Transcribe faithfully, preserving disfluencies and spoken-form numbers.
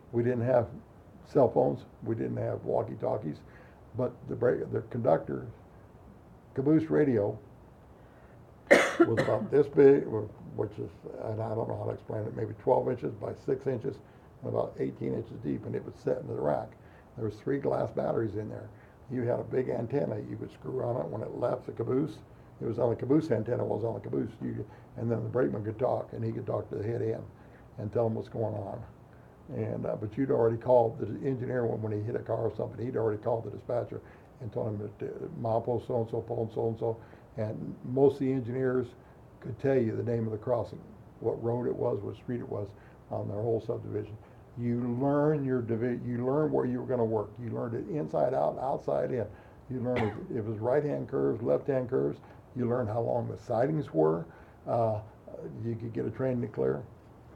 We didn't have cell phones, we didn't have walkie-talkies, but the break, the conductor caboose radio was about this big, which is, and I don't know how to explain it, maybe twelve inches by six inches, and about eighteen inches deep, and it was set into the rack. There was three glass batteries in there. You had a big antenna you could screw on it when it left the caboose. It was on the caboose antenna, was on the caboose. You, and then the brakeman could talk, and he could talk to the head end and tell him what's going on. And uh, but you'd already called the engineer when, when he hit a car or something. He'd already called the dispatcher and told him that uh, milepost so and so, pole so and so. And most of the engineers could tell you the name of the crossing, what road it was, what street it was on their whole subdivision. You learn your divi- you learn where you were going to work. You learned it inside out, outside in. You learned if it was right-hand curves, left-hand curves. You learned how long the sidings were. Uh, you could get a train to clear.